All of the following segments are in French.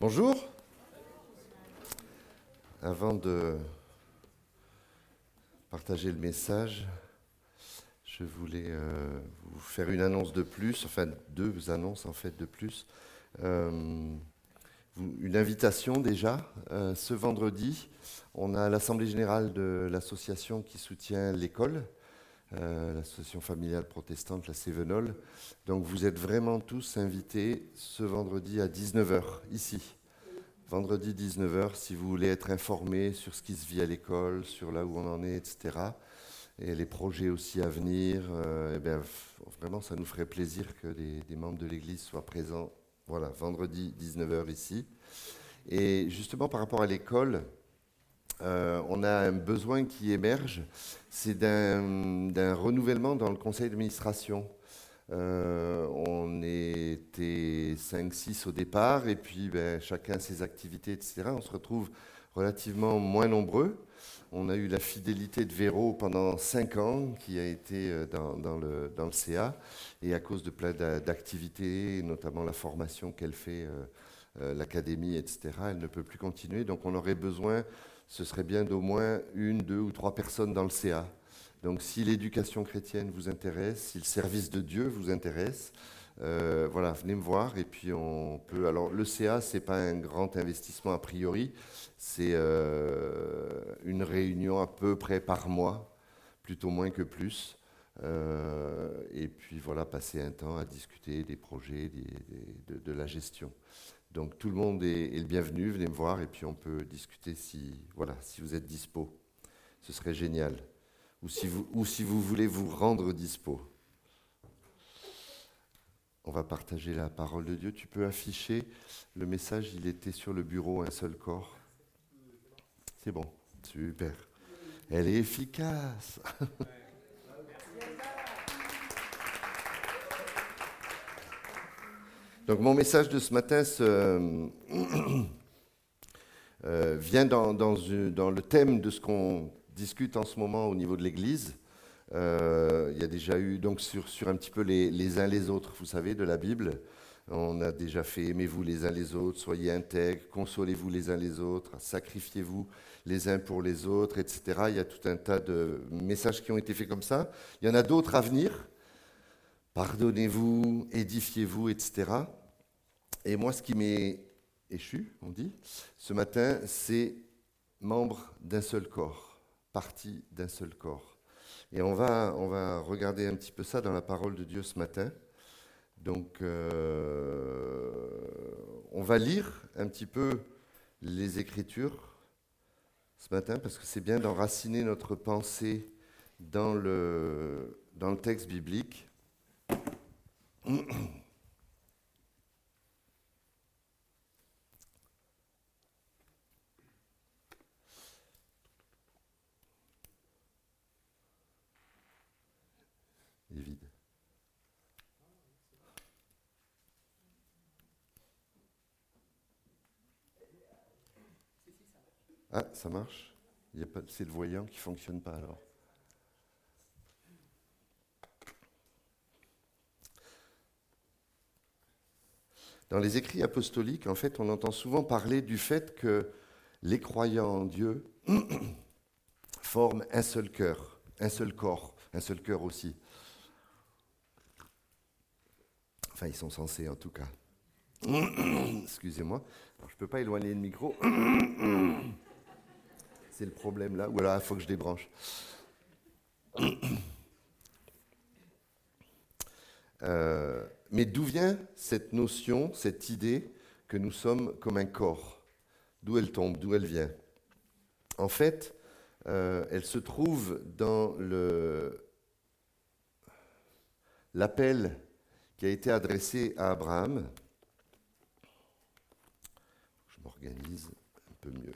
Bonjour. Avant de partager le message, je voulais vous faire une annonce de plus, enfin deux annonces en fait de plus. Une invitation déjà. Ce vendredi, on a l'Assemblée générale de l'association qui soutient l'école, l'association familiale protestante, la Cévenole. Donc vous êtes vraiment tous invités ce vendredi à 19 heures ici. Vendredi 19 heures, si vous voulez être informé sur ce qui se vit à l'école, sur là où on en est, etc. Et les projets aussi à venir, vraiment, ça nous ferait plaisir que des membres de l'Église soient présents. Voilà, vendredi 19 heures ici. Et justement, par rapport à l'école, on a un besoin qui émerge, c'est d'un renouvellement dans le conseil d'administration. On était 5-6 au départ, et puis chacun ses activités, etc. On se retrouve relativement moins nombreux. On a eu la fidélité de Véro pendant 5 ans, qui a été dans le CA, et à cause de plein d'activités, notamment la formation qu'elle fait, l'académie, etc., elle ne peut plus continuer. Donc on aurait besoin, ce serait bien d'au moins 1, 2 ou 3 personnes dans le CA. Donc si l'éducation chrétienne vous intéresse, si le service de Dieu vous intéresse, voilà, venez me voir et puis on peut... Alors le CA, ce n'est pas un grand investissement a priori, c'est une réunion à peu près par mois, plutôt moins que plus. Et puis voilà, passer un temps à discuter des projets, de la gestion. Donc tout le monde est le bienvenu, venez me voir et puis on peut discuter si vous êtes dispo. Ce serait génial. Ou si vous voulez vous rendre dispo. On va partager la parole de Dieu. Tu peux afficher le message, il était sur le bureau, un seul corps. C'est bon, super. Elle est efficace. Donc mon message de ce matin vient dans le thème de ce qu'on discute en ce moment au niveau de l'Église. Il y a déjà eu donc sur un petit peu les uns les autres, vous savez, de la Bible. On a déjà fait aimez-vous les uns les autres, soyez intègres, consolez-vous les uns les autres, sacrifiez-vous les uns pour les autres, etc. Il y a tout un tas de messages qui ont été faits comme ça. Il y en a d'autres à venir. Pardonnez-vous, édifiez-vous, etc. Et moi, ce qui m'est échu, on dit, ce matin, c'est membre d'un seul corps, partie d'un seul corps. Et on va regarder un petit peu ça dans la parole de Dieu ce matin. Donc, on va lire un petit peu les Écritures ce matin, parce que c'est bien d'enraciner notre pensée dans le texte biblique. Il est vide. Ah, ça marche. C'est le voyant qui ne fonctionne pas alors. Dans les écrits apostoliques, en fait, on entend souvent parler du fait que les croyants en Dieu forment un seul cœur, un seul corps, un seul cœur aussi. Enfin, ils sont censés en tout cas. Excusez-moi. Alors, je ne peux pas éloigner le micro. C'est le problème là. Ou alors, il faut que je débranche. Mais d'où vient cette notion, cette idée que nous sommes comme un corps? D'où elle tombe, d'où elle vient? En fait, elle se trouve dans l'appel qui a été adressé à Abraham. Je m'organise un peu mieux.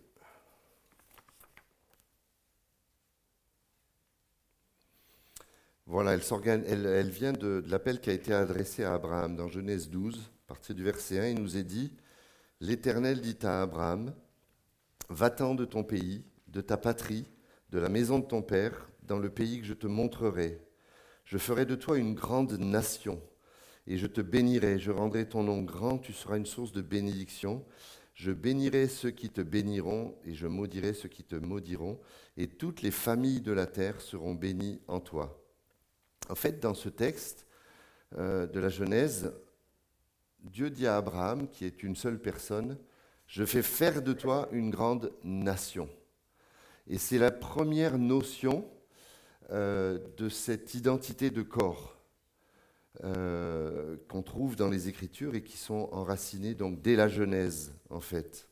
Voilà, elle vient de l'appel qui a été adressé à Abraham dans Genèse 12, à partir du verset 1, il nous est dit « L'Éternel dit à Abraham, va-t'en de ton pays, de ta patrie, de la maison de ton père, dans le pays que je te montrerai. Je ferai de toi une grande nation, et je te bénirai, je rendrai ton nom grand, tu seras une source de bénédiction. Je bénirai ceux qui te béniront, et je maudirai ceux qui te maudiront, et toutes les familles de la terre seront bénies en toi. En fait, dans ce texte de la Genèse, Dieu dit à Abraham, qui est une seule personne, « Je fais faire de toi une grande nation ». Et c'est la première notion de cette identité de corps qu'on trouve dans les Écritures et qui sont enracinées donc dès la Genèse, en fait.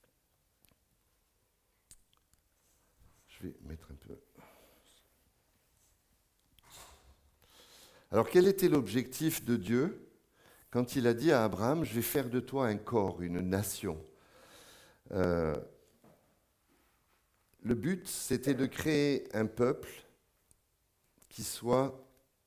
Je vais mettre un peu... Alors, quel était l'objectif de Dieu quand il a dit à Abraham, « Je vais faire de toi un corps, une nation ». Le but, c'était de créer un peuple qui soit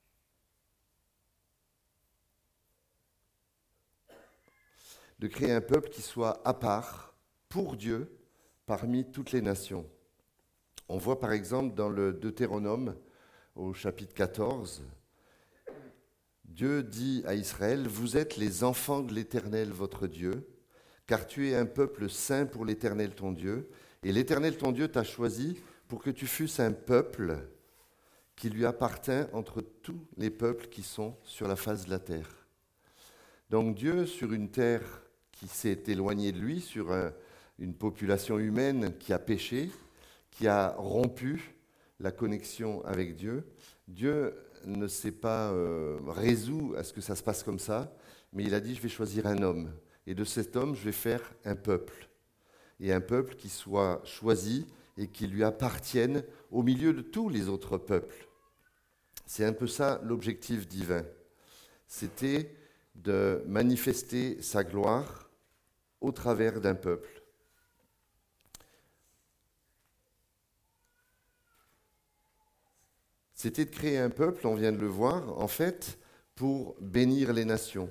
à part pour Dieu parmi toutes les nations. On voit par exemple dans le Deutéronome au chapitre 14, Dieu dit à Israël, « Vous êtes les enfants de l'Éternel votre Dieu, car tu es un peuple saint pour l'Éternel ton Dieu, et l'Éternel ton Dieu t'a choisi pour que tu fusses un peuple qui lui appartient entre tous les peuples qui sont sur la face de la terre. » Donc Dieu, sur une terre qui s'est éloignée de lui, sur une population humaine qui a péché, qui a rompu la connexion avec Dieu, Dieu ne s'est pas résolu à ce que ça se passe comme ça, mais il a dit, je vais choisir un homme. Et de cet homme, je vais faire un peuple. Et un peuple qui soit choisi et qui lui appartienne au milieu de tous les autres peuples. C'est un peu ça l'objectif divin. C'était de manifester sa gloire au travers d'un peuple. C'était de créer un peuple, on vient de le voir, en fait, pour bénir les nations.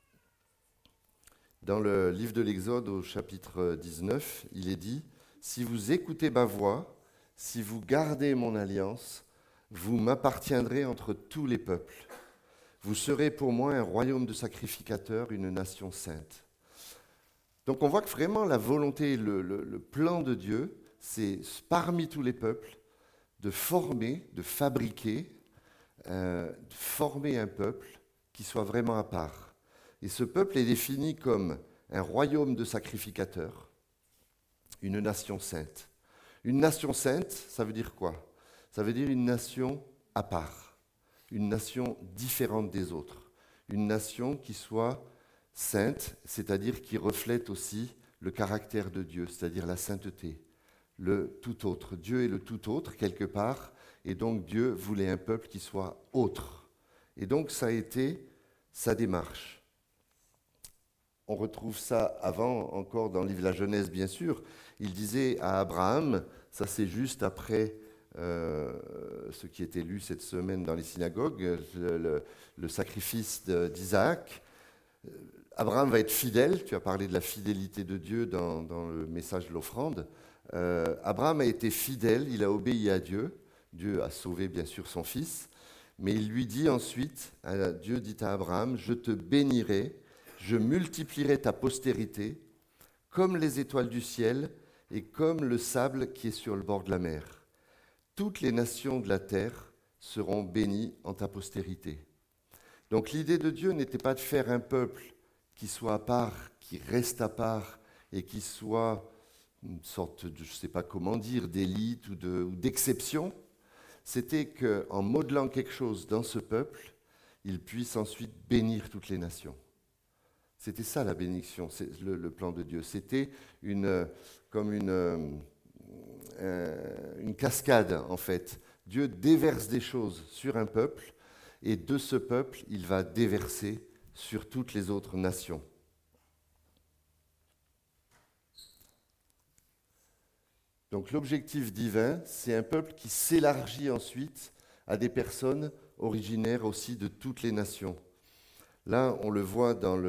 Dans le livre de l'Exode, au chapitre 19, il est dit « Si vous écoutez ma voix, si vous gardez mon alliance, vous m'appartiendrez entre tous les peuples. Vous serez pour moi un royaume de sacrificateurs, une nation sainte. » Donc on voit que vraiment la volonté, le plan de Dieu, c'est parmi tous les peuples, de former, de fabriquer, de former un peuple qui soit vraiment à part. Et ce peuple est défini comme un royaume de sacrificateurs, une nation sainte. Une nation sainte, ça veut dire quoi? Ça veut dire une nation à part, une nation différente des autres, une nation qui soit sainte, c'est-à-dire qui reflète aussi le caractère de Dieu, c'est-à-dire la sainteté. Le tout autre. Dieu est le tout autre, quelque part, et donc Dieu voulait un peuple qui soit autre. Et donc ça a été sa démarche. On retrouve ça avant, encore dans le livre de la Genèse, bien sûr. Il disait à Abraham, ça c'est juste après ce qui était lu cette semaine dans les synagogues, le sacrifice d'Isaac. Abraham va être fidèle, tu as parlé de la fidélité de Dieu dans le message de l'offrande. Abraham a été fidèle, il a obéi à Dieu. Dieu a sauvé bien sûr son fils, mais il lui dit ensuite, Dieu dit à Abraham, « Je te bénirai, je multiplierai ta postérité comme les étoiles du ciel et comme le sable qui est sur le bord de la mer. Toutes les nations de la terre seront bénies en ta postérité. » Donc l'idée de Dieu n'était pas de faire un peuple qui soit à part, qui reste à part et qui soit une sorte de, je ne sais pas comment dire, d'élite ou d'exception. C'était qu'en modelant quelque chose dans ce peuple, il puisse ensuite bénir toutes les nations. C'était ça la bénédiction, c'est le plan de Dieu. C'était comme une cascade en fait. Dieu déverse des choses sur un peuple et de ce peuple, il va déverser sur toutes les autres nations. Donc l'objectif divin, c'est un peuple qui s'élargit ensuite à des personnes originaires aussi de toutes les nations. Là, on le voit dans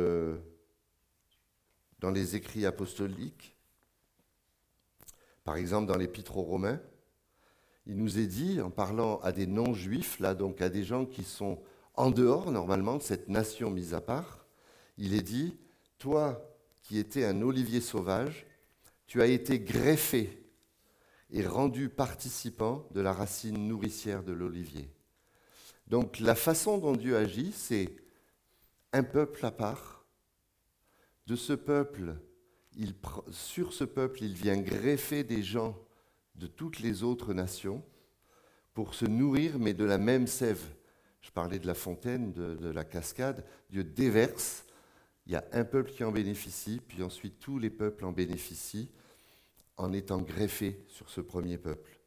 les écrits apostoliques, par exemple dans l'Épître aux Romains. Il nous est dit, en parlant à des non-juifs, là donc à des gens qui sont en dehors normalement de cette nation mise à part, il est dit, toi qui était un olivier sauvage, tu as été greffé et rendu participant de la racine nourricière de l'olivier. Donc la façon dont Dieu agit, c'est un peuple à part. De ce peuple, sur ce peuple, il vient greffer des gens de toutes les autres nations pour se nourrir, mais de la même sève. Je parlais de la fontaine, de la cascade. Dieu déverse. Il y a un peuple qui en bénéficie, puis ensuite tous les peuples en bénéficient en étant greffés sur ce premier peuple.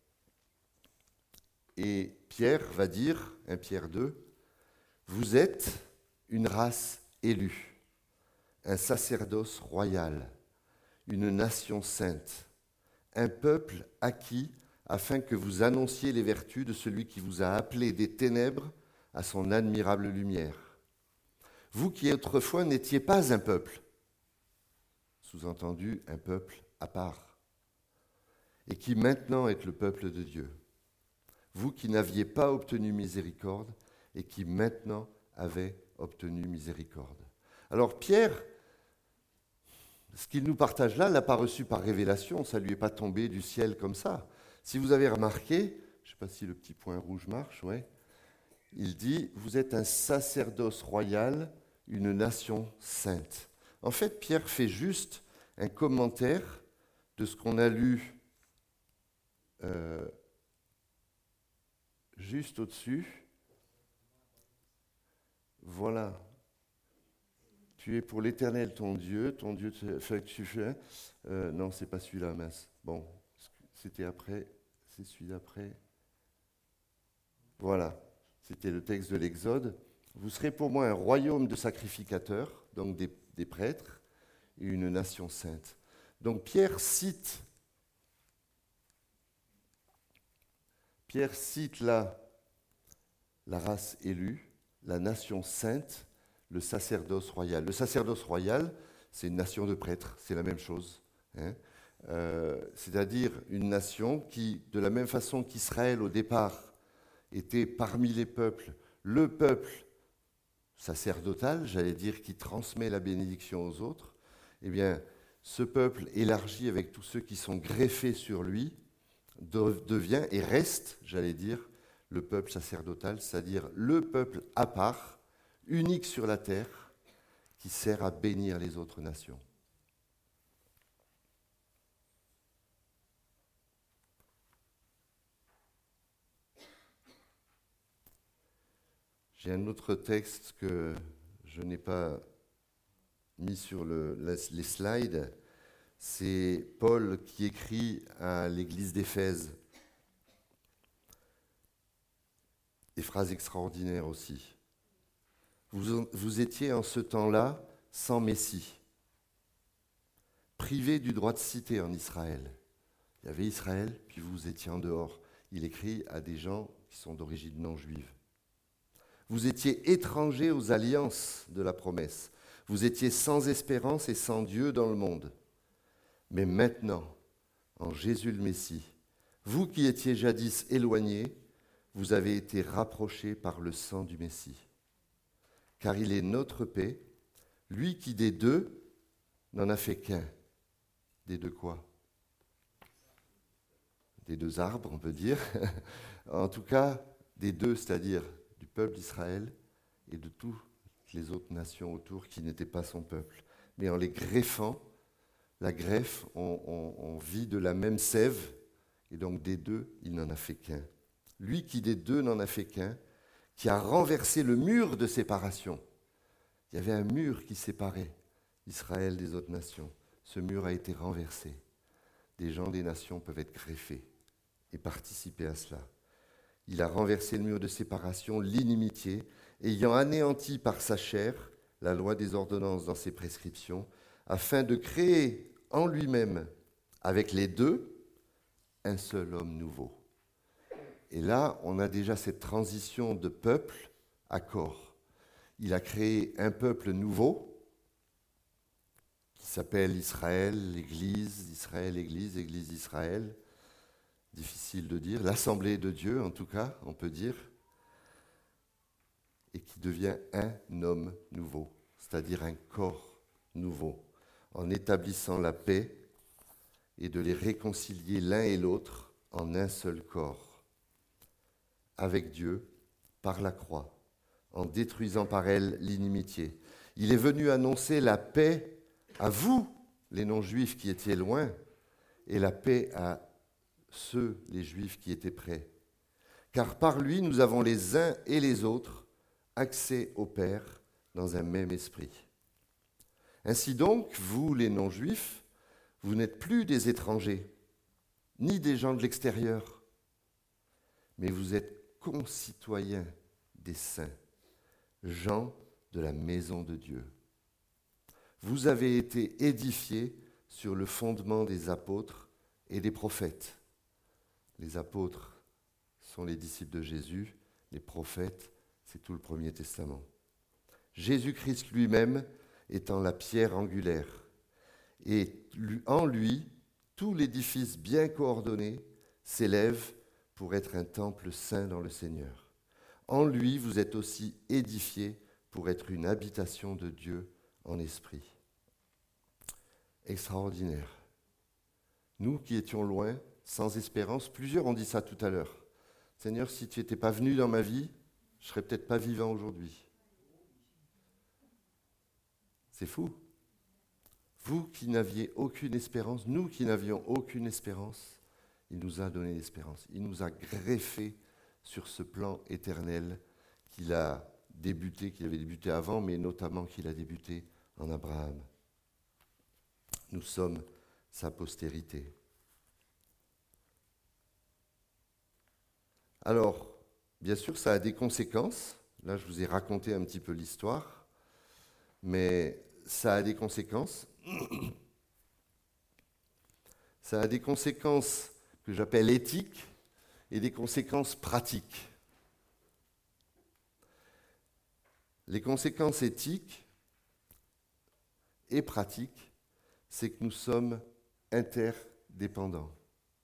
Et Pierre va dire, 1 Pierre 2, « Vous êtes une race élue, un sacerdoce royal, une nation sainte, un peuple acquis afin que vous annonciez les vertus de celui qui vous a appelé des ténèbres à son admirable lumière. Vous qui autrefois n'étiez pas un peuple, sous-entendu un peuple à part, et qui maintenant êtes le peuple de Dieu. Vous qui n'aviez pas obtenu miséricorde et qui maintenant avez obtenu miséricorde. » Alors Pierre, ce qu'il nous partage là, ne l'a pas reçu par révélation, ça ne lui est pas tombé du ciel comme ça. Si vous avez remarqué, je ne sais pas si le petit point rouge marche, ouais, il dit « Vous êtes un sacerdoce royal, une nation sainte ». En fait, Pierre fait juste un commentaire de ce qu'on a lu juste au-dessus. Voilà. Tu es pour l'Éternel ton Dieu fait que tu fais. Non, c'est pas celui-là, mince. Bon, c'était après, c'est celui d'après. Voilà, c'était le texte de l'Exode. Vous serez pour moi un royaume de sacrificateurs, donc des prêtres, et une nation sainte. Donc Pierre cite là la race élue, la nation sainte, le sacerdoce royal. Le sacerdoce royal, c'est une nation de prêtres, c'est la même chose. Hein. C'est-à-dire une nation qui, de la même façon qu'Israël au départ était parmi les peuples, le peuple sacerdotal, j'allais dire, qui transmet la bénédiction aux autres, eh bien, ce peuple élargi avec tous ceux qui sont greffés sur lui devient et reste, j'allais dire, le peuple sacerdotal, c'est-à-dire le peuple à part, unique sur la terre, qui sert à bénir les autres nations. J'ai un autre texte que je n'ai pas mis sur les slides. C'est Paul qui écrit à l'église d'Éphèse. Des phrases extraordinaires aussi. Vous étiez en ce temps-là sans Messie, privés du droit de cité en Israël. Il y avait Israël, puis vous étiez en dehors. Il écrit à des gens qui sont d'origine non juive. Vous étiez étrangers aux alliances de la promesse. Vous étiez sans espérance et sans Dieu dans le monde. Mais maintenant, en Jésus le Messie, vous qui étiez jadis éloignés, vous avez été rapprochés par le sang du Messie. Car il est notre paix, lui qui des deux n'en a fait qu'un. Des deux quoi? Des deux arbres, on peut dire. En tout cas, des deux, c'est-à-dire du peuple d'Israël et de toutes les autres nations autour qui n'étaient pas son peuple. Mais en les greffant, la greffe, on vit de la même sève, et donc des deux, il n'en a fait qu'un. Lui qui des deux n'en a fait qu'un, qui a renversé le mur de séparation. Il y avait un mur qui séparait Israël des autres nations. Ce mur a été renversé. Des gens des nations peuvent être greffés et participer à cela. Il a renversé le mur de séparation, l'inimitié, ayant anéanti par sa chair la loi des ordonnances dans ses prescriptions, afin de créer en lui-même, avec les deux, un seul homme nouveau. Et là, on a déjà cette transition de peuple à corps. Il a créé un peuple nouveau, qui s'appelle Israël, Église, Église d'Israël. Difficile de dire, l'Assemblée de Dieu en tout cas, on peut dire, et qui devient un homme nouveau, c'est-à-dire un corps nouveau. en établissant la paix et de les réconcilier l'un et l'autre en un seul corps, avec Dieu, par la croix, en détruisant par elle l'inimitié. Il est venu annoncer la paix à vous, les non-juifs qui étiez loin, et la paix à ceux, les juifs, qui étaient près. Car par lui, nous avons les uns et les autres accès au Père dans un même esprit. Ainsi donc, vous, les non-juifs, vous n'êtes plus des étrangers, ni des gens de l'extérieur, mais vous êtes concitoyens des saints, gens de la maison de Dieu. Vous avez été édifiés sur le fondement des apôtres et des prophètes. Les apôtres sont les disciples de Jésus, les prophètes, c'est tout le Premier Testament. Jésus-Christ lui-même étant la pierre angulaire, et en lui, tout l'édifice bien coordonné s'élève pour être un temple saint dans le Seigneur. En lui, vous êtes aussi édifiés pour être une habitation de Dieu en esprit. Extraordinaire. Nous qui étions loin, sans espérance, plusieurs ont dit ça tout à l'heure. Seigneur, si tu n'étais pas venu dans ma vie, je ne serais peut-être pas vivant aujourd'hui. C'est fou. Vous qui n'aviez aucune espérance, nous qui n'avions aucune espérance, il nous a donné l'espérance. Il nous a greffé sur ce plan éternel qu'il avait débuté avant, mais notamment qu'il a débuté en Abraham. Nous sommes sa postérité. Alors, bien sûr, ça a des conséquences. Là, je vous ai raconté un petit peu l'histoire, mais ça a des conséquences. Ça a des conséquences que j'appelle éthiques et des conséquences pratiques. Les conséquences éthiques et pratiques, c'est que nous sommes interdépendants.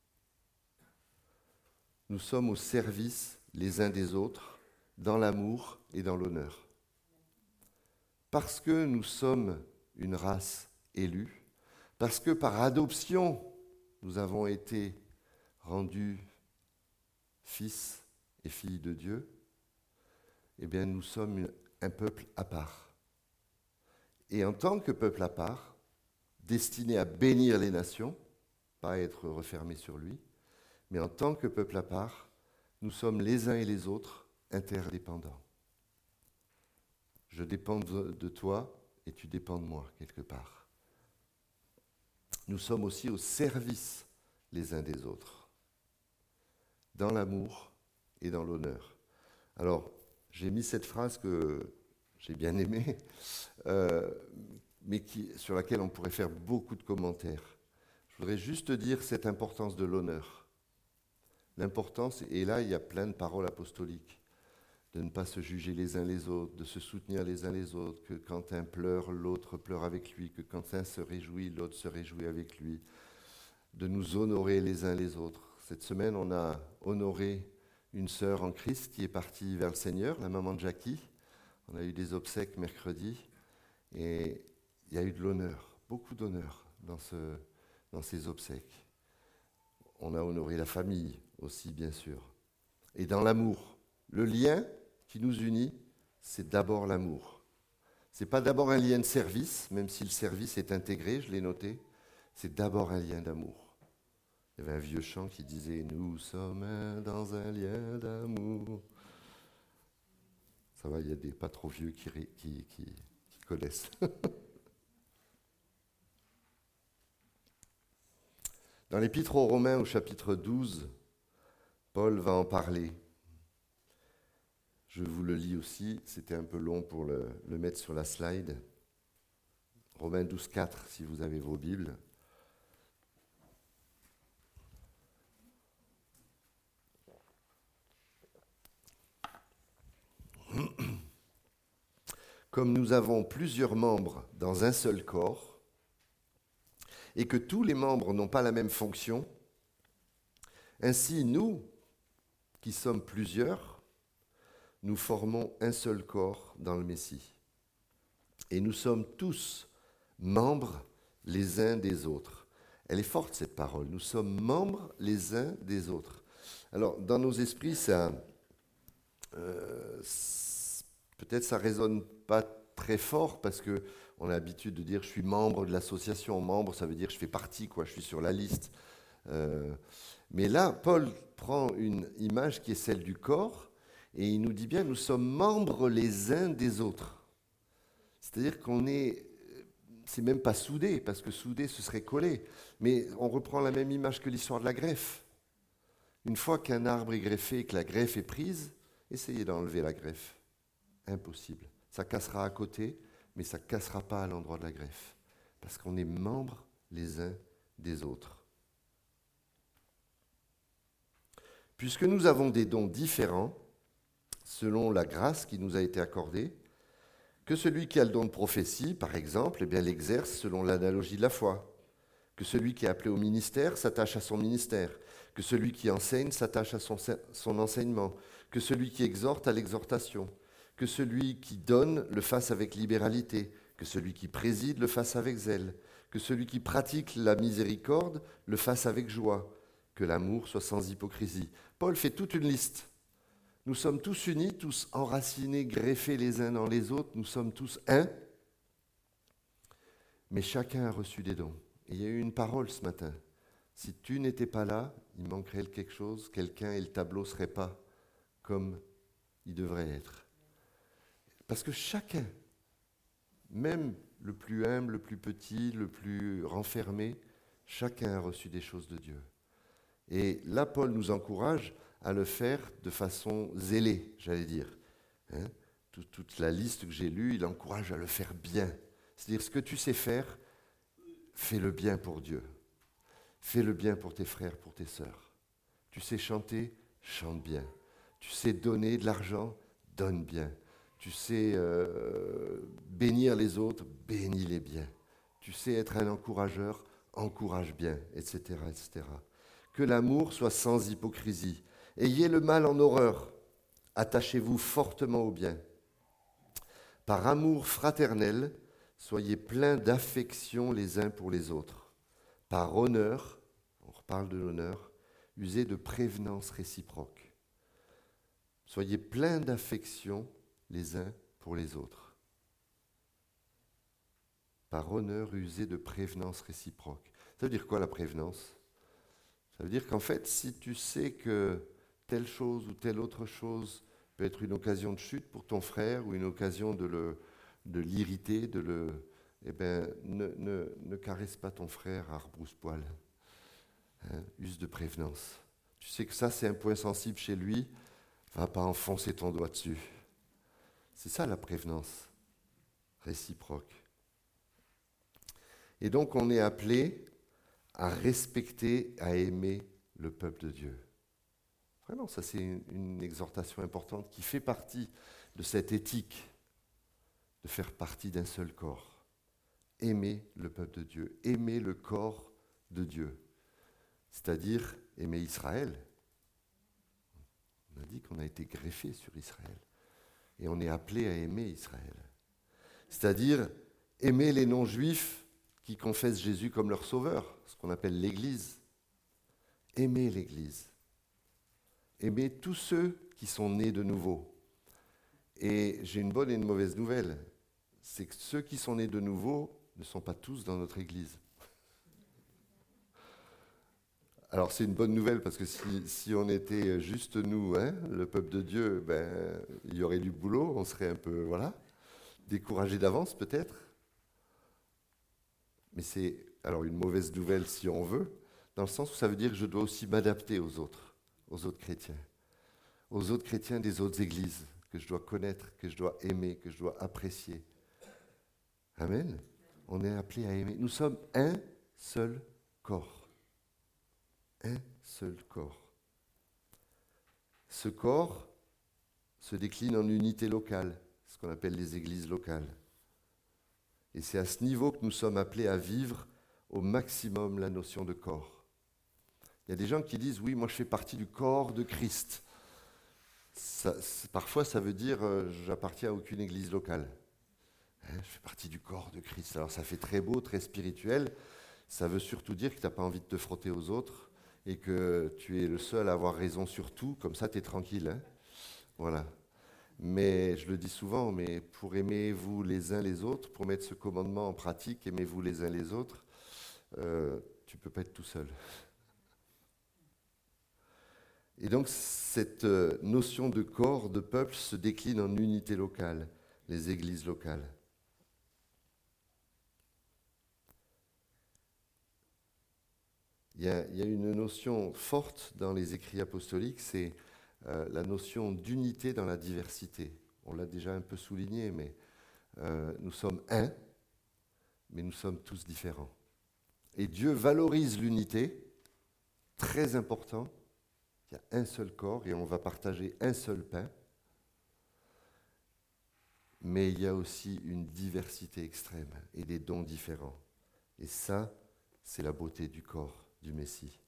Nous sommes au service les uns des autres, dans l'amour et dans l'honneur. Parce que nous sommes une race élue, parce que par adoption, nous avons été rendus fils et filles de Dieu, eh bien nous sommes un peuple à part. Et en tant que peuple à part, destiné à bénir les nations, pas être refermé sur lui, mais en tant que peuple à part, nous sommes les uns et les autres interdépendants. Je dépends de toi et tu dépends de moi, quelque part. Nous sommes aussi au service les uns des autres, dans l'amour et dans l'honneur. Alors, j'ai mis cette phrase que j'ai bien aimée, mais sur laquelle on pourrait faire beaucoup de commentaires. Je voudrais juste dire cette importance de l'honneur. L'importance, et là il y a plein de paroles apostoliques, de ne pas se juger les uns les autres, de se soutenir les uns les autres, que quand un pleure, l'autre pleure avec lui, que quand un se réjouit, l'autre se réjouit avec lui, de nous honorer les uns les autres. Cette semaine, on a honoré une sœur en Christ qui est partie vers le Seigneur, la maman de Jackie. On a eu des obsèques mercredi, et il y a eu de l'honneur, beaucoup d'honneur dans ces obsèques. On a honoré la famille aussi, bien sûr. Et dans l'amour, le lien qui nous unit, c'est d'abord l'amour. Ce n'est pas d'abord un lien de service, même si le service est intégré, je l'ai noté, c'est d'abord un lien d'amour. Il y avait un vieux chant qui disait « Nous sommes dans un lien d'amour ». Ça va, il y a des pas trop vieux qui connaissent. Dans l'Épître aux Romains, au chapitre 12, Paul va en parler. Je vous le lis aussi, c'était un peu long pour le mettre sur la slide. Romains 12, 4, si vous avez vos Bibles. Comme nous avons plusieurs membres dans un seul corps, et que tous les membres n'ont pas la même fonction, ainsi nous, qui sommes plusieurs, nous formons un seul corps dans le Messie. Et nous sommes tous membres les uns des autres. Elle est forte, cette parole. Nous sommes membres les uns des autres. Alors, dans nos esprits, peut-être ça ne résonne pas très fort parce qu'on a l'habitude de dire je suis membre de l'association. Membre, ça veut dire je fais partie, quoi, je suis sur la liste. Mais là, Paul prend une image qui est celle du corps et il nous dit bien nous sommes membres les uns des autres. C'est-à-dire c'est même pas soudé, parce que soudé ce serait collé, mais on reprend la même image que l'histoire de la greffe. Une fois qu'un arbre est greffé et que la greffe est prise, essayez d'enlever la greffe. Impossible. Ça cassera à côté, mais ça ne cassera pas à l'endroit de la greffe, parce qu'on est membres les uns des autres. Puisque nous avons des dons différents, selon la grâce qui nous a été accordée, que celui qui a le don de prophétie, par exemple, l'exerce selon l'analogie de la foi, que celui qui est appelé au ministère s'attache à son ministère, que celui qui enseigne s'attache à son enseignement, que celui qui exhorte à l'exhortation, que celui qui donne le fasse avec libéralité, que celui qui préside le fasse avec zèle, que celui qui pratique la miséricorde le fasse avec joie, que l'amour soit sans hypocrisie. Paul fait toute une liste. Nous sommes tous unis, tous enracinés, greffés les uns dans les autres, nous sommes tous un, mais chacun a reçu des dons. Et il y a eu une parole ce matin. Si tu n'étais pas là, il manquerait quelque chose, quelqu'un, et le tableau ne serait pas comme il devrait être. Parce que chacun, même le plus humble, le plus petit, le plus renfermé, chacun a reçu des choses de Dieu. Et là, Paul nous encourage à le faire de façon zélée, j'allais dire. Toute la liste que j'ai lue, il encourage à le faire bien. C'est-à-dire, ce que tu sais faire, fais-le bien pour Dieu. Fais-le bien pour tes frères, pour tes sœurs. Tu sais chanter, chante bien. Tu sais donner de l'argent, donne bien. Tu sais bénir les autres, bénis-les bien. Tu sais être un encourageur, encourage bien, etc., etc. Que l'amour soit sans hypocrisie. Ayez le mal en horreur. Attachez-vous fortement au bien. Par amour fraternel, soyez pleins d'affection les uns pour les autres. Par honneur, on reparle de l'honneur, usez de prévenance réciproque. Soyez pleins d'affection les uns pour les autres. Par honneur, usez de prévenance réciproque. Ça veut dire quoi la prévenance ? Ça veut dire qu'en fait, si tu sais que telle chose ou telle autre chose peut être une occasion de chute pour ton frère ou une occasion de l'irriter, ne caresse pas ton frère à rebrousse-poil. Use de prévenance. Tu sais que ça, c'est un point sensible chez lui, va pas enfoncer ton doigt dessus. C'est ça la prévenance réciproque. Et donc, on est appelé à respecter, à aimer le peuple de Dieu. Vraiment, ça c'est une exhortation importante qui fait partie de cette éthique de faire partie d'un seul corps. Aimer le peuple de Dieu, aimer le corps de Dieu, c'est-à-dire aimer Israël. On a dit qu'on a été greffé sur Israël et on est appelé à aimer Israël. C'est-à-dire aimer les non-juifs qui confessent Jésus comme leur sauveur, ce qu'on appelle l'Église. Aimer l'Église. Aimer tous ceux qui sont nés de nouveau. Et j'ai une bonne et une mauvaise nouvelle. C'est que ceux qui sont nés de nouveau ne sont pas tous dans notre Église. Alors c'est une bonne nouvelle parce que si on était juste nous, le peuple de Dieu, il y aurait du boulot, on serait un peu, découragé d'avance peut-être. Mais c'est alors une mauvaise nouvelle si on veut, dans le sens où ça veut dire que je dois aussi m'adapter aux autres chrétiens des autres églises, que je dois connaître, que je dois aimer, que je dois apprécier. Amen. On est appelé à aimer. Nous sommes un seul corps. Un seul corps. Ce corps se décline en unités locales, ce qu'on appelle les églises locales. Et c'est à ce niveau que nous sommes appelés à vivre au maximum la notion de corps. Il y a des gens qui disent « Oui, moi je fais partie du corps de Christ ». Parfois ça veut dire « J'appartiens à aucune église locale ». Je fais partie du corps de Christ. Alors ça fait très beau, très spirituel. Ça veut surtout dire que tu n'as pas envie de te frotter aux autres et que tu es le seul à avoir raison sur tout. Comme ça, tu es tranquille. Hein. Voilà. Mais je le dis souvent, mais pour aimez-vous les uns les autres, pour mettre ce commandement en pratique, aimez-vous les uns les autres, tu ne peux pas être tout seul. Et donc cette notion de corps, de peuple, se décline en unité locale, les églises locales. Il y a une notion forte dans les écrits apostoliques, c'est la notion d'unité dans la diversité. On l'a déjà un peu souligné, mais nous sommes un, mais nous sommes tous différents. Et Dieu valorise l'unité, très important. Il y a un seul corps et on va partager un seul pain. Mais il y a aussi une diversité extrême et des dons différents. Et ça, c'est la beauté du corps du Messie.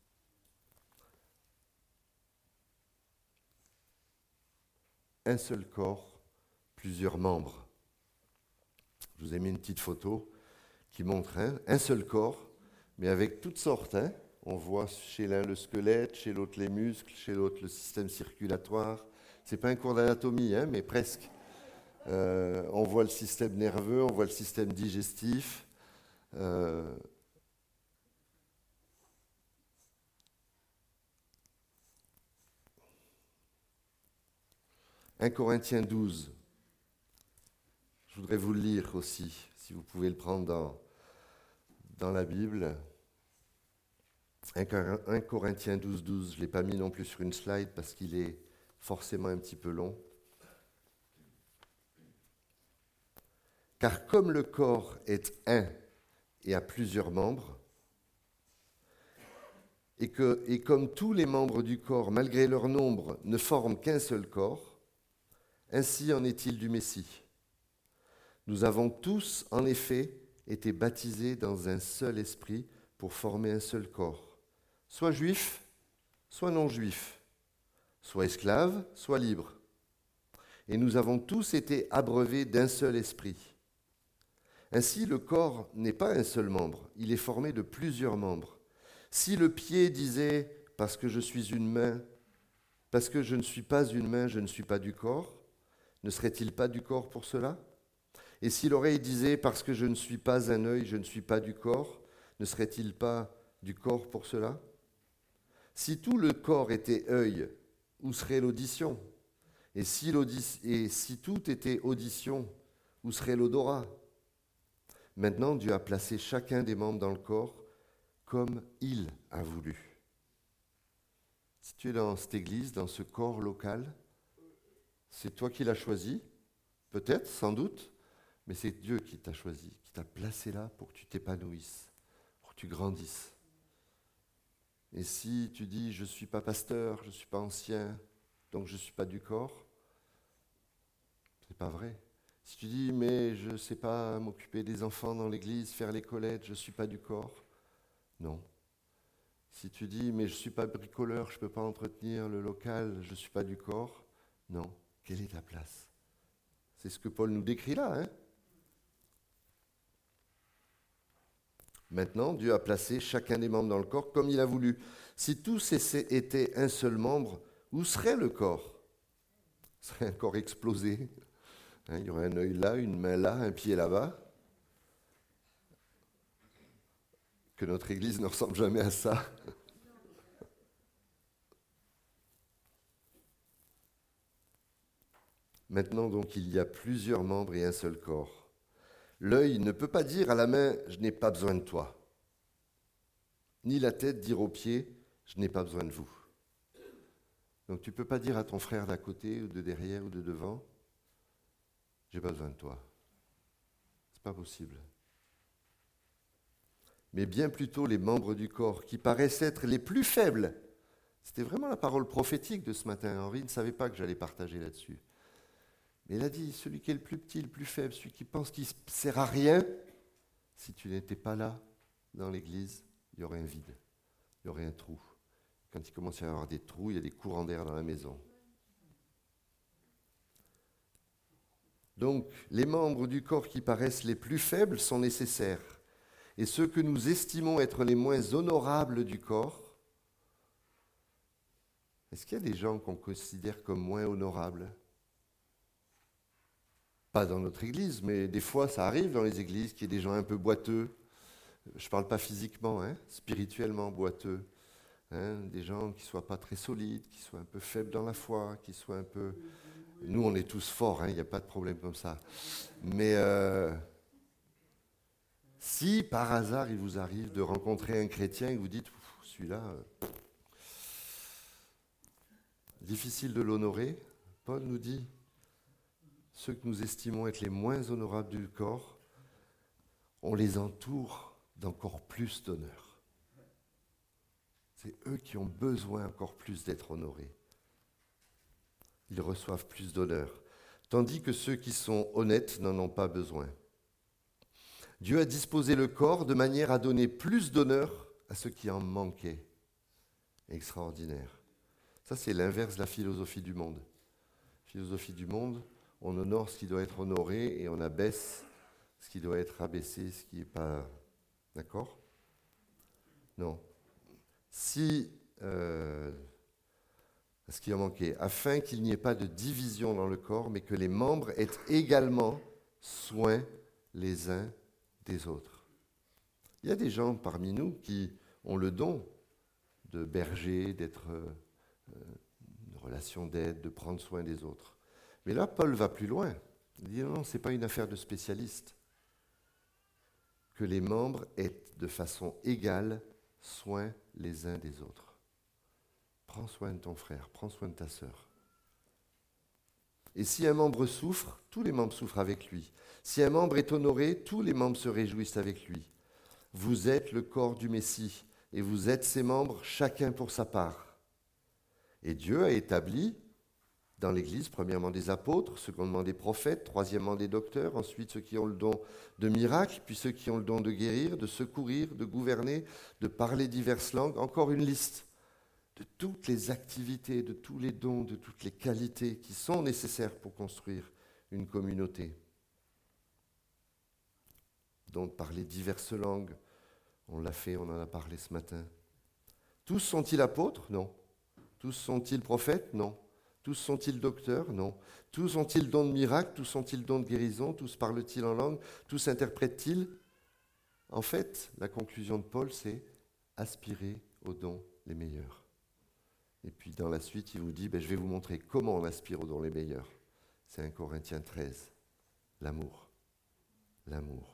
Un seul corps, plusieurs membres. Je vous ai mis une petite photo qui montre un seul corps, mais avec toutes sortes. On voit chez l'un le squelette, chez l'autre les muscles, chez l'autre le système circulatoire. Ce n'est pas un cours d'anatomie, mais presque. On voit le système nerveux, on voit le système digestif. 1 Corinthiens 12. Je voudrais vous le lire aussi, si vous pouvez le prendre dans la Bible. 1 Corinthiens 12, 12. Je ne l'ai pas mis non plus sur une slide parce qu'il est forcément un petit peu long. Car comme le corps est un et a plusieurs membres, et comme tous les membres du corps, malgré leur nombre, ne forment qu'un seul corps, ainsi en est-il du Messie. Nous avons tous, en effet, été baptisés dans un seul esprit pour former un seul corps, soit juif, soit non juif, soit esclave, soit libre. Et nous avons tous été abreuvés d'un seul esprit. Ainsi, le corps n'est pas un seul membre, il est formé de plusieurs membres. Si le pied disait « parce que je suis une main, parce que je ne suis pas une main, je ne suis pas du corps », ne serait-il pas du corps pour cela ? Et si l'oreille disait « parce que je ne suis pas un œil, je ne suis pas du corps », ne serait-il pas du corps pour cela ? Si tout le corps était œil, où serait l'audition ? Et si tout était audition, où serait l'odorat ? Maintenant, Dieu a placé chacun des membres dans le corps comme il a voulu. Si tu es dans cette église, dans ce corps local, c'est toi qui l'as choisi, peut-être, sans doute, mais c'est Dieu qui t'a choisi, qui t'a placé là pour que tu t'épanouisses, pour que tu grandisses. Et si tu dis « je ne suis pas pasteur, je ne suis pas ancien, donc je ne suis pas du corps », c'est pas vrai. Si tu dis « mais je ne sais pas m'occuper des enfants dans l'église, faire les collectes, je ne suis pas du corps », non. Si tu dis « mais je ne suis pas bricoleur, je ne peux pas entretenir le local, je ne suis pas du corps », non. Quelle est ta place ? C'est ce que Paul nous décrit là. Maintenant, Dieu a placé chacun des membres dans le corps comme il a voulu. Si tous étaient un seul membre, où serait le corps ? Ce serait un corps explosé. Il y aurait un œil là, une main là, un pied là-bas. Que notre Église ne ressemble jamais à ça. Maintenant, donc, il y a plusieurs membres et un seul corps. L'œil ne peut pas dire à la main « je n'ai pas besoin de toi », ni la tête dire aux pieds « je n'ai pas besoin de vous ». Donc tu ne peux pas dire à ton frère d'à côté ou de derrière ou de devant « j'ai pas besoin de toi ». C'est pas possible. Mais bien plutôt les membres du corps qui paraissent être les plus faibles. C'était vraiment la parole prophétique de ce matin. Henri ne savait pas que j'allais partager là-dessus. Mais il a dit, celui qui est le plus petit, le plus faible, celui qui pense qu'il ne sert à rien, si tu n'étais pas là, dans l'église, il y aurait un vide, il y aurait un trou. Quand il commence à y avoir des trous, il y a des courants d'air dans la maison. Donc, les membres du corps qui paraissent les plus faibles sont nécessaires. Et ceux que nous estimons être les moins honorables du corps, est-ce qu'il y a des gens qu'on considère comme moins honorables? Pas dans notre église, mais des fois ça arrive dans les églises qu'il y ait des gens un peu boiteux. Je ne parle pas physiquement, spirituellement boiteux. Des gens qui ne soient pas très solides, qui soient un peu faibles dans la foi, qui soient un peu... Nous, on est tous forts, il n'y a pas de problème comme ça. Mais si par hasard il vous arrive de rencontrer un chrétien et que vous dites, celui-là, difficile de l'honorer, Paul nous dit, ceux que nous estimons être les moins honorables du corps, on les entoure d'encore plus d'honneur. C'est eux qui ont besoin encore plus d'être honorés. Ils reçoivent plus d'honneur, tandis que ceux qui sont honnêtes n'en ont pas besoin. Dieu a disposé le corps de manière à donner plus d'honneur à ceux qui en manquaient. Extraordinaire. Ça, c'est l'inverse de la philosophie du monde. Philosophie du monde, on honore ce qui doit être honoré et on abaisse ce qui doit être rabaissé, ce qui n'est pas... D'accord? Non. Si... ce qui a manqué, afin qu'il n'y ait pas de division dans le corps, mais que les membres aient également soin les uns des autres. Il y a des gens parmi nous qui ont le don de berger, d'être une relation d'aide, de prendre soin des autres. Mais là, Paul va plus loin. Il dit non, ce n'est pas une affaire de spécialiste. Que les membres aient de façon égale soin les uns des autres. Prends soin de ton frère, prends soin de ta sœur. Et si un membre souffre, tous les membres souffrent avec lui. Si un membre est honoré, tous les membres se réjouissent avec lui. Vous êtes le corps du Messie, et vous êtes ses membres, chacun pour sa part. Et Dieu a établi dans l'Église, premièrement des apôtres, secondement des prophètes, troisièmement des docteurs, ensuite ceux qui ont le don de miracles, puis ceux qui ont le don de guérir, de secourir, de gouverner, de parler diverses langues, encore une liste de toutes les activités, de tous les dons, de toutes les qualités qui sont nécessaires pour construire une communauté. Donc parler diverses langues, on l'a fait, on en a parlé ce matin. Tous sont-ils apôtres? Non. Tous sont-ils prophètes? Non. Tous sont-ils docteurs? Non. Tous ont-ils le don de miracle? Tous ont-ils le don de guérison? Tous parlent-ils en langue? Tous interprètent-ils? En fait, la conclusion de Paul, c'est aspirer aux dons les meilleurs. Et puis dans la suite, il vous dit, je vais vous montrer comment on aspire aux dons les meilleurs. C'est 1 Corinthiens 13, l'amour. L'amour.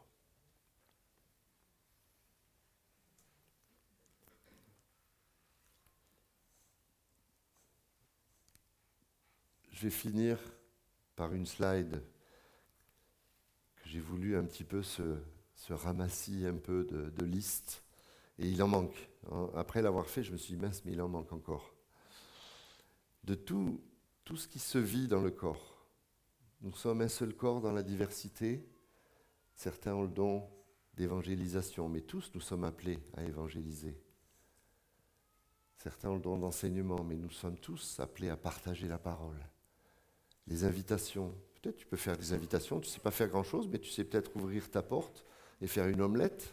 Je vais finir par une slide que j'ai voulu un petit peu se ramasser un peu de listes. Et il en manque. Après l'avoir fait, je me suis dit, mince, mais il en manque encore. De tout ce qui se vit dans le corps. Nous sommes un seul corps dans la diversité. Certains ont le don d'évangélisation, mais tous nous sommes appelés à évangéliser. Certains ont le don d'enseignement, mais nous sommes tous appelés à partager la parole. Les invitations. Peut-être tu peux faire des invitations, tu ne sais pas faire grand-chose, mais tu sais peut-être ouvrir ta porte et faire une omelette.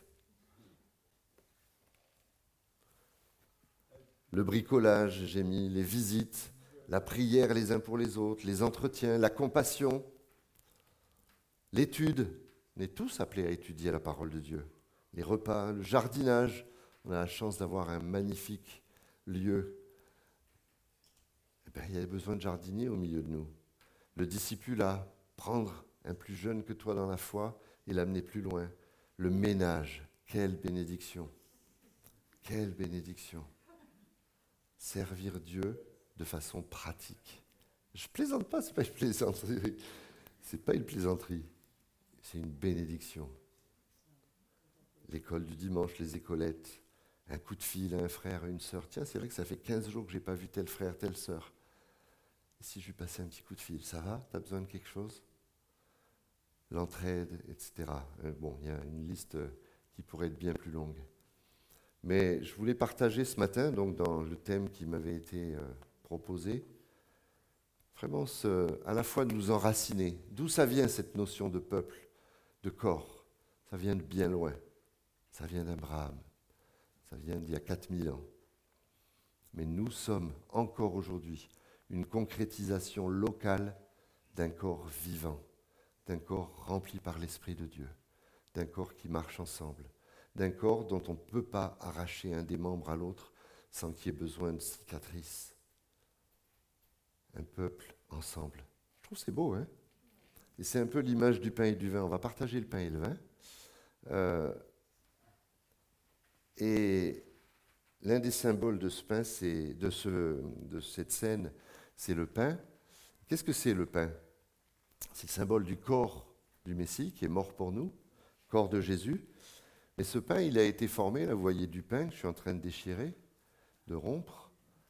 Le bricolage, j'ai mis les visites, la prière les uns pour les autres, les entretiens, la compassion, l'étude. On est tous appelés à étudier la parole de Dieu. Les repas, le jardinage. On a la chance d'avoir un magnifique lieu. Il y a besoin de jardiniers au milieu de nous. Le discipulat, prendre un plus jeune que toi dans la foi et l'amener plus loin. Le ménage, quelle bénédiction. Quelle bénédiction. Servir Dieu de façon pratique. Je plaisante pas, c'est pas une plaisanterie. C'est pas une plaisanterie. C'est une bénédiction. L'école du dimanche, les écolettes, un coup de fil à un frère, à une sœur. Tiens, c'est vrai que ça fait 15 jours que je n'ai pas vu tel frère, telle sœur. Et si je lui passais un petit coup de fil, ça va? Tu as besoin de quelque chose? L'entraide, etc. Bon, il y a une liste qui pourrait être bien plus longue. Mais je voulais partager ce matin, donc dans le thème qui m'avait été proposé, vraiment à la fois de nous enraciner. D'où ça vient cette notion de peuple, de corps? Ça vient de bien loin. Ça vient d'Abraham. Ça vient d'il y a 4000 ans. Mais nous sommes encore aujourd'hui une concrétisation locale d'un corps vivant, d'un corps rempli par l'Esprit de Dieu, d'un corps qui marche ensemble, d'un corps dont on ne peut pas arracher un des membres à l'autre sans qu'il y ait besoin de cicatrices. Un peuple ensemble. Je trouve que c'est beau, hein? Et c'est un peu l'image du pain et du vin. On va partager le pain et le vin. Et l'un des symboles de ce pain, de cette scène, c'est le pain. Qu'est-ce que c'est le pain? C'est le symbole du corps du Messie qui est mort pour nous, corps de Jésus. Mais ce pain, il a été formé, là vous voyez du pain que je suis en train de déchirer, de rompre.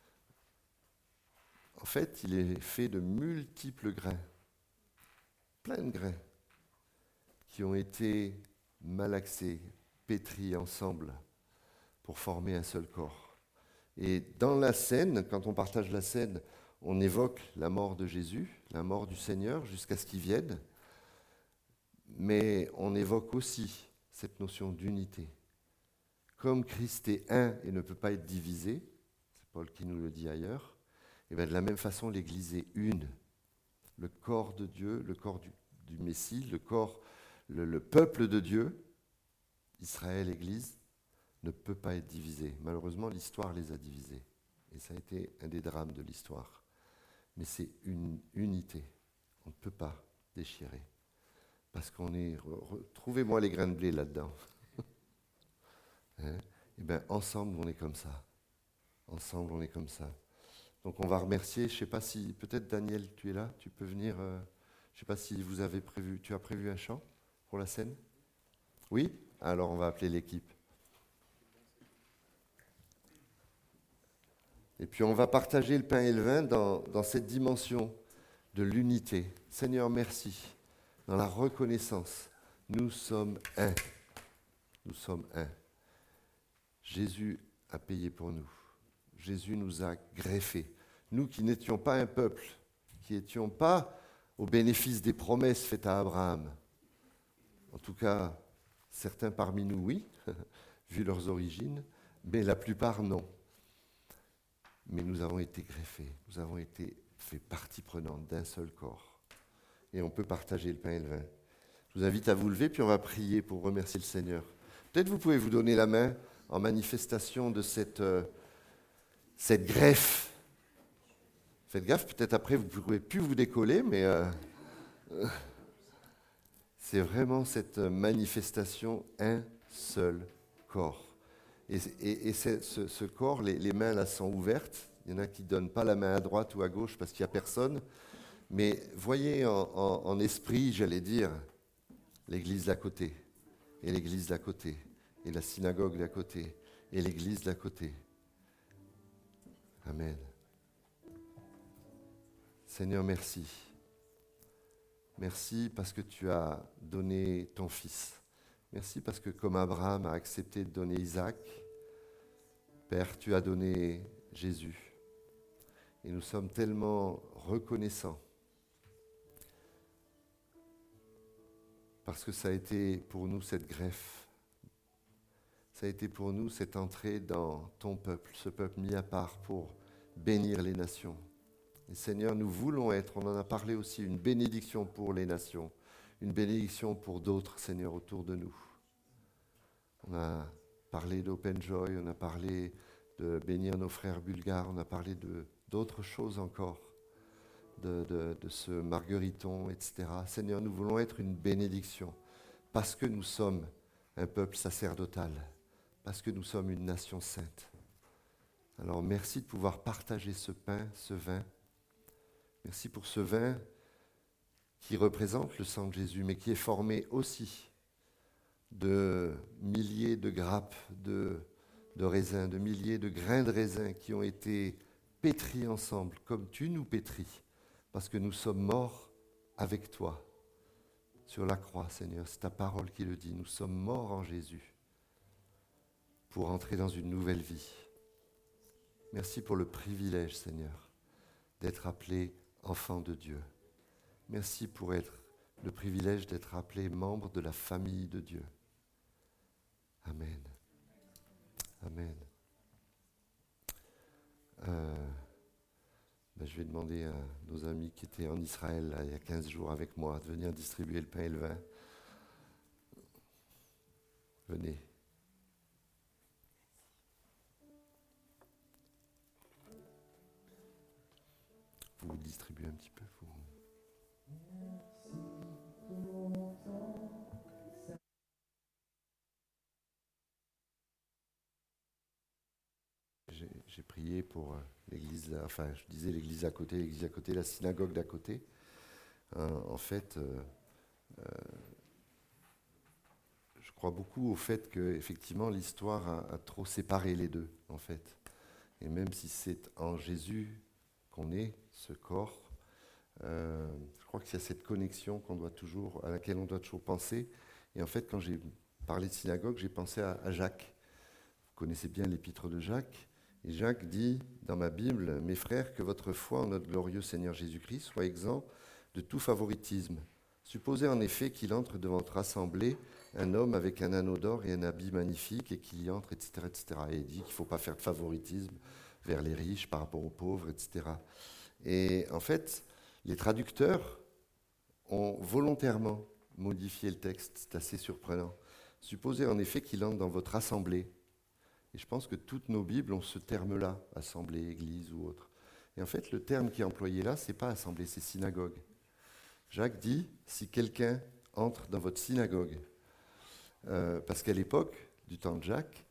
En fait, il est fait de multiples grains, plein de grains, qui ont été malaxés, pétris ensemble pour former un seul corps. Et dans la scène, quand on partage la scène, on évoque la mort de Jésus, la mort du Seigneur, jusqu'à ce qu'il vienne, mais on évoque aussi cette notion d'unité. Comme Christ est un et ne peut pas être divisé, c'est Paul qui nous le dit ailleurs, et bien de la même façon, l'Église est une. Le corps de Dieu, le corps du Messie, le peuple de Dieu, Israël, Église, ne peut pas être divisé. Malheureusement, l'histoire les a divisés. Et ça a été un des drames de l'histoire. Mais c'est une unité. On ne peut pas déchirer. Parce qu'on est... Trouvez-moi les grains de blé là-dedans. Hein? Et bien, ensemble, on est comme ça. Ensemble, on est comme ça. Donc, on va remercier. Je ne sais pas si... Peut-être, Daniel, tu es là. Tu peux venir... je ne sais pas si vous avez prévu... Tu as prévu un chant pour la scène? Oui? Alors, on va appeler l'équipe. Et puis on va partager le pain et le vin dans cette dimension de l'unité. Seigneur, merci. Dans la reconnaissance, nous sommes un. Nous sommes un. Jésus a payé pour nous. Jésus nous a greffés. Nous qui n'étions pas un peuple, qui n'étions pas au bénéfice des promesses faites à Abraham. En tout cas, certains parmi nous, oui, vu leurs origines, mais la plupart, non. Mais nous avons été greffés, nous avons été fait partie prenante d'un seul corps. Et on peut partager le pain et le vin. Je vous invite à vous lever, puis on va prier pour remercier le Seigneur. Peut-être vous pouvez vous donner la main en manifestation de cette greffe. Faites gaffe, peut-être après vous ne pourrez plus vous décoller, mais c'est vraiment cette manifestation, un seul corps. Et ce corps, les mains là sont ouvertes. Il y en a qui ne donnent pas la main à droite ou à gauche parce qu'il n'y a personne. Mais voyez en esprit, j'allais dire, l'église d'à côté, et l'église d'à côté, et la synagogue d'à côté, et l'église d'à côté. Amen. Seigneur, merci. Merci parce que tu as donné ton Fils. Merci parce que comme Abraham a accepté de donner Isaac, Père, tu as donné Jésus. Et nous sommes tellement reconnaissants parce que ça a été pour nous cette greffe. Ça a été pour nous cette entrée dans ton peuple, ce peuple mis à part pour bénir les nations. Et Seigneur, nous voulons être, on en a parlé aussi, une bénédiction pour les nations, une bénédiction pour d'autres, Seigneur, autour de nous. On a parlé d'Open Joy, on a parlé de bénir nos frères bulgares, on a parlé d'autres choses encore, de ce margueriton, etc. Seigneur, nous voulons être une bénédiction parce que nous sommes un peuple sacerdotal, parce que nous sommes une nation sainte. Alors merci de pouvoir partager ce pain, ce vin. Merci pour ce vin qui représente le sang de Jésus, mais qui est formé aussi de milliers de grappes de raisins, de milliers de grains de raisins qui ont été pétris ensemble, comme tu nous pétris, parce que nous sommes morts avec toi sur la croix, Seigneur. C'est ta parole qui le dit. Nous sommes morts en Jésus pour entrer dans une nouvelle vie. Merci pour le privilège, Seigneur, d'être appelés enfants de Dieu. Merci pour le privilège d'être appelé membre de la famille de Dieu. Amen. Amen. Je vais demander à nos amis qui étaient en Israël là, il y a 15 jours avec moi de venir distribuer le pain et le vin. Venez. Vous distribuez un petit peu. J'ai prié pour l'église, je disais l'église à côté, la synagogue d'à côté. En fait, je crois beaucoup au fait que effectivement l'histoire a trop séparé les deux, en fait. Et même si c'est en Jésus qu'on est, ce corps, je crois qu'il y a cette connexion à laquelle on doit toujours penser. Et en fait, quand j'ai parlé de synagogue, j'ai pensé à Jacques. Vous connaissez bien l'épître de Jacques. Et Jacques dit dans ma Bible, « Mes frères, que votre foi en notre glorieux Seigneur Jésus-Christ soit exempt de tout favoritisme. Supposez en effet qu'il entre devant votre assemblée un homme avec un anneau d'or et un habit magnifique et qu'il y entre, etc. etc. » Et il dit qu'il ne faut pas faire de favoritisme vers les riches par rapport aux pauvres, etc. Et en fait, les traducteurs ont volontairement modifié le texte. C'est assez surprenant. Supposez en effet qu'il entre dans votre assemblée. Et je pense que toutes nos Bibles ont ce terme-là, assemblée, église ou autre. Et en fait, le terme qui est employé là, ce n'est pas assemblée, c'est synagogue. Jacques dit, si quelqu'un entre dans votre synagogue, parce qu'à l'époque, du temps de Jacques,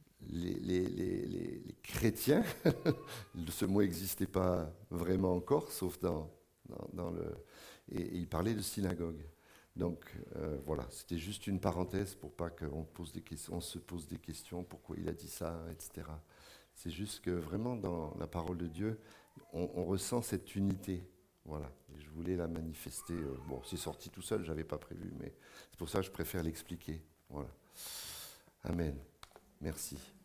les chrétiens, ce mot n'existait pas vraiment encore, sauf dans le... Et il parlait de synagogue. Donc voilà, c'était juste une parenthèse pour pas qu'on se pose des questions, pourquoi il a dit ça, etc. C'est juste que vraiment dans la parole de Dieu, on ressent cette unité. Voilà, et je voulais la manifester. Bon, c'est sorti tout seul, je n'avais pas prévu, mais c'est pour ça que je préfère l'expliquer. Voilà. Amen. Merci.